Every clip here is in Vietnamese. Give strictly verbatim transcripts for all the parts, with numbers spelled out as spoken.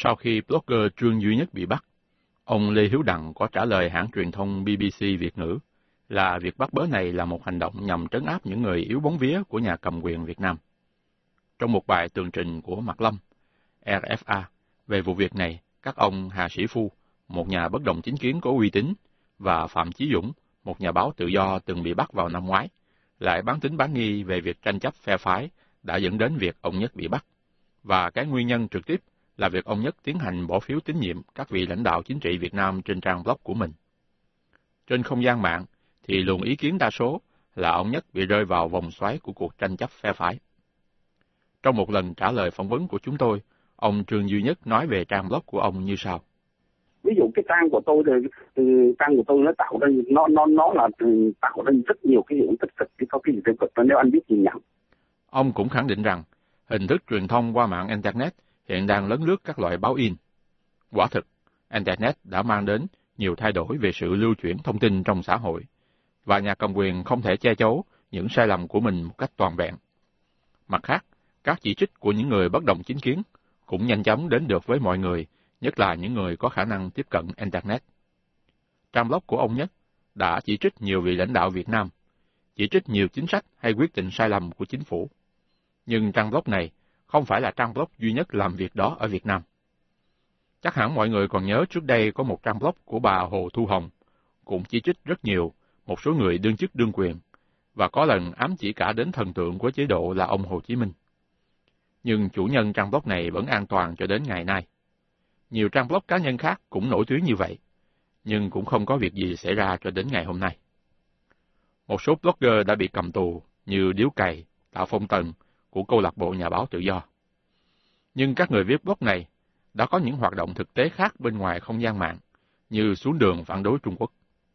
Sau khi blogger Trương Duy Nhất bị bắt, ông Lê Hiếu Đặng có trả lời hãng truyền thông bê bê xê Việt ngữ là việc bắt bớ này là một hành động nhằm trấn áp những người yếu bóng vía của nhà cầm quyền Việt Nam. Trong một bài tường trình của Mạc Lâm, rờ ép a, về vụ việc này, các ông Hà Sĩ Phu, một nhà bất đồng chính kiến có uy tín, và Phạm Chí Dũng, một nhà báo tự do từng bị bắt vào năm ngoái, lại bán tín bán nghi về việc tranh chấp phe phái đã dẫn đến việc ông Nhất bị bắt, và cái nguyên nhân trực tiếp là việc ông Nhất tiến hành bỏ phiếu tín nhiệm các vị lãnh đạo chính trị Việt Nam trên trang blog của mình. Trên không gian mạng thì luồng ý kiến đa số là ông Nhất bị rơi vào vòng xoáy của cuộc tranh chấp phe phái. Trong một lần trả lời phỏng vấn của chúng tôi, ông Trương Duy Nhất nói về trang blog của ông như sau. Ví dụ cái trang của tôi, thì trang của tôi nó tạo ra nó nó nó là tạo ra rất nhiều cái hiệu ứng tích cực, chứ có cái gì tiêu cực nếu anh biết nhìn nhận. Ông cũng khẳng định rằng hình thức truyền thông qua mạng Internet hiện đang lấn lướt các loại báo in. Quả thực, Internet đã mang đến nhiều thay đổi về sự lưu chuyển thông tin trong xã hội, và nhà cầm quyền không thể che giấu những sai lầm của mình một cách toàn vẹn. Mặt khác, các chỉ trích của những người bất đồng chính kiến cũng nhanh chóng đến được với mọi người, nhất là những người có khả năng tiếp cận Internet. Trang blog của ông Nhất đã chỉ trích nhiều vị lãnh đạo Việt Nam, chỉ trích nhiều chính sách hay quyết định sai lầm của chính phủ. Nhưng trang blog này không phải là trang blog duy nhất làm việc đó ở Việt Nam. Chắc hẳn mọi người còn nhớ trước đây có một trang blog của bà Hồ Thu Hồng, cũng chỉ trích rất nhiều một số người đương chức đương quyền, và có lần ám chỉ cả đến thần tượng của chế độ là ông Hồ Chí Minh. Nhưng chủ nhân trang blog này vẫn an toàn cho đến ngày nay. Nhiều trang blog cá nhân khác cũng nổi tiếng như vậy, nhưng cũng không có việc gì xảy ra cho đến ngày hôm nay. Một số blogger đã bị cầm tù như Điếu Cày, Tạ Phong Tần của câu lạc bộ Nhà báo Tự do. Nhưng các người viết blog này đã có những hoạt động thực tế khác bên ngoài không gian mạng, như xuống đường phản đối Trung Quốc.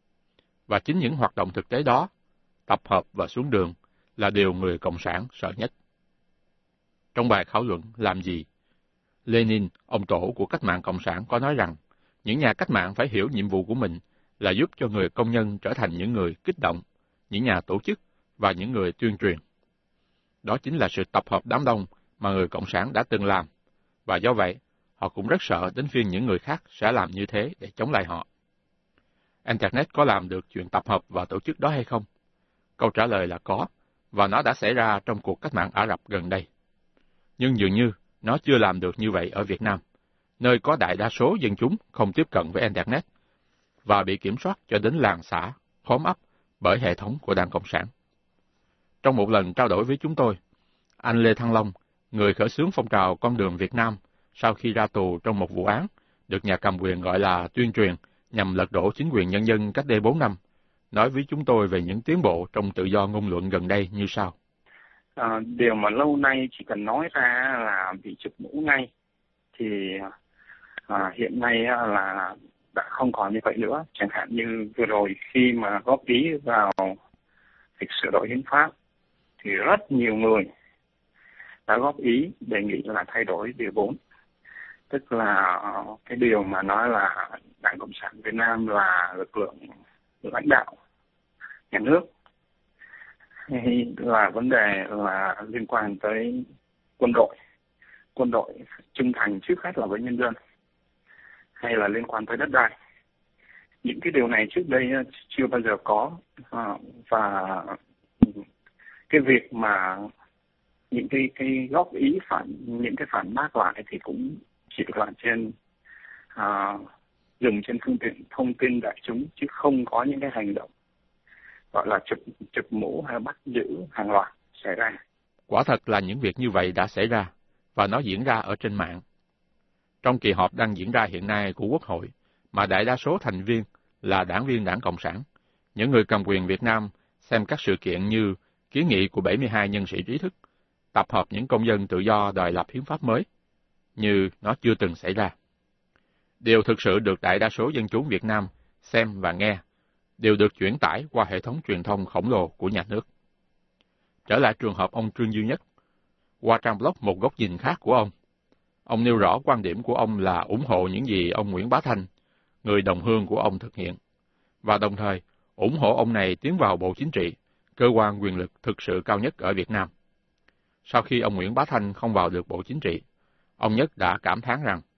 Và chính những hoạt động thực tế đó, tập hợp và xuống đường, là điều người Cộng sản sợ nhất. Trong bài khảo luận Làm gì?, Lenin, ông tổ của cách mạng Cộng sản, có nói rằng những nhà cách mạng phải hiểu nhiệm vụ của mình là giúp cho người công nhân trở thành những người kích động, những nhà tổ chức và những người tuyên truyền. Đó chính là sự tập hợp đám đông mà người Cộng sản đã từng làm, và do vậy, họ cũng rất sợ đến phiên những người khác sẽ làm như thế để chống lại họ. Internet có làm được chuyện tập hợp và tổ chức đó hay không? Câu trả lời là có, và nó đã xảy ra trong cuộc cách mạng Ả Rập gần đây. Nhưng dường như nó chưa làm được như vậy ở Việt Nam, nơi có đại đa số dân chúng không tiếp cận với Internet và bị kiểm soát cho đến làng xã, khóm ấp bởi hệ thống của Đảng Cộng sản. Trong một lần trao đổi với chúng tôi, anh Lê Thăng Long, người khởi xướng phong trào Con đường Việt Nam sau khi ra tù trong một vụ án, được nhà cầm quyền gọi là tuyên truyền nhằm lật đổ chính quyền nhân dân cách đây bốn năm, nói với chúng tôi về những tiến bộ trong tự do ngôn luận gần đây như sau. À, điều mà lâu nay chỉ cần nói ra là bị chụp mũ ngay, thì à, hiện nay là đã không còn như vậy nữa. Chẳng hạn như vừa rồi khi mà góp ý vào việc sửa đổi hiến pháp, thì rất nhiều người đã góp ý đề nghị là thay đổi điều bốn. Tức là cái điều mà nói là Đảng Cộng sản Việt Nam là lực lượng lãnh đạo nhà nước, hay là vấn đề là liên quan tới quân đội, quân đội trung thành trước hết là với nhân dân, hay là liên quan tới đất đai. Những cái điều này trước đây chưa bao giờ có, và cái việc mà những cái cái góp ý phản những cái phản bác lại thì cũng chỉ là trên à, dùng trên phương tiện thông tin đại chúng, chứ không có những cái hành động gọi là chụp chụp mũ hay bắt giữ hàng loạt xảy ra. Quả thật là những việc như vậy đã xảy ra, và nó diễn ra ở trên mạng. Trong kỳ họp đang diễn ra hiện nay của Quốc hội, mà đại đa số thành viên là đảng viên Đảng Cộng sản, những người cầm quyền Việt Nam xem các sự kiện như kiến nghị của bảy mươi hai nhân sĩ trí thức, tập hợp những công dân tự do đòi lập hiến pháp mới, như nó chưa từng xảy ra. Điều thực sự được đại đa số dân chúng Việt Nam xem và nghe đều được chuyển tải qua hệ thống truyền thông khổng lồ của nhà nước. Trở lại trường hợp ông Trương Duy Nhất, qua trang blog Một Góc Nhìn Khác của ông, ông nêu rõ quan điểm của ông là ủng hộ những gì ông Nguyễn Bá Thanh, người đồng hương của ông thực hiện, và đồng thời ủng hộ ông này tiến vào Bộ Chính trị, cơ quan quyền lực thực sự cao nhất ở Việt Nam. Sau khi ông Nguyễn Bá Thanh không vào được Bộ Chính trị, ông Nhất đã cảm thán rằng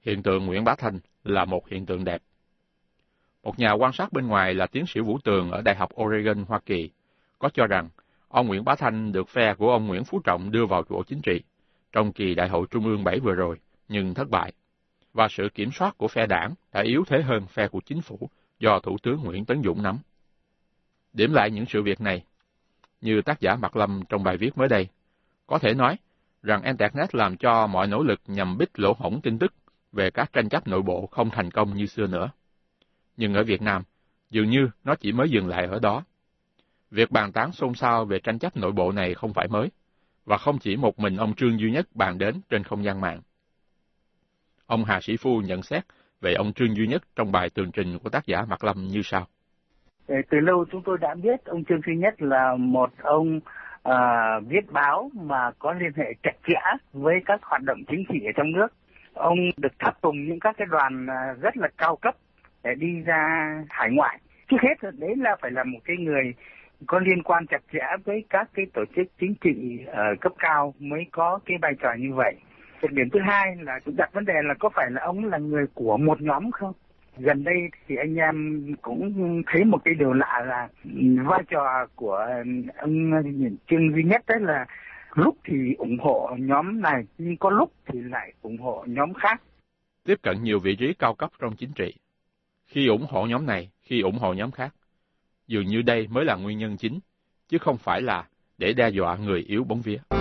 hiện tượng Nguyễn Bá Thanh là một hiện tượng đẹp. Một nhà quan sát bên ngoài là tiến sĩ Vũ Tường ở Đại học Oregon, Hoa Kỳ, có cho rằng ông Nguyễn Bá Thanh được phe của ông Nguyễn Phú Trọng đưa vào Bộ Chính trị trong kỳ Đại hội Trung ương bảy vừa rồi, nhưng thất bại, và sự kiểm soát của phe đảng đã yếu thế hơn phe của chính phủ do Thủ tướng Nguyễn Tấn Dũng nắm. Điểm lại những sự việc này, như tác giả Mạc Lâm trong bài viết mới đây, có thể nói rằng Internet làm cho mọi nỗ lực nhằm bít lỗ hổng tin tức về các tranh chấp nội bộ không thành công như xưa nữa. Nhưng ở Việt Nam, dường như nó chỉ mới dừng lại ở đó. Việc bàn tán xôn xao về tranh chấp nội bộ này không phải mới, và không chỉ một mình ông Trương Duy Nhất bàn đến trên không gian mạng. Ông Hà Sĩ Phu nhận xét về ông Trương Duy Nhất trong bài tường trình của tác giả Mạc Lâm như sau. Từ lâu chúng tôi đã biết ông Trương Duy Nhất là một ông à, viết báo mà có liên hệ chặt chẽ với các hoạt động chính trị ở trong nước. Ông được tháp tùng những các cái đoàn rất là cao cấp để đi ra hải ngoại. Trước hết đấy là phải là một cái người có liên quan chặt chẽ với các cái tổ chức chính trị ở cấp cao mới có cái vai trò như vậy. Một điểm thứ hai là chúng đặt vấn đề là có phải là ông là người của một nhóm không? Gần đây thì anh em cũng thấy một cái điều lạ là vai trò của ông Trương Duy Nhất đấy là lúc thì ủng hộ nhóm này, nhưng có lúc thì lại ủng hộ nhóm khác. Tiếp cận nhiều vị trí cao cấp trong chính trị. Khi ủng hộ nhóm này, khi ủng hộ nhóm khác. Dường như đây mới là nguyên nhân chính, chứ không phải là để đe dọa người yếu bóng vía.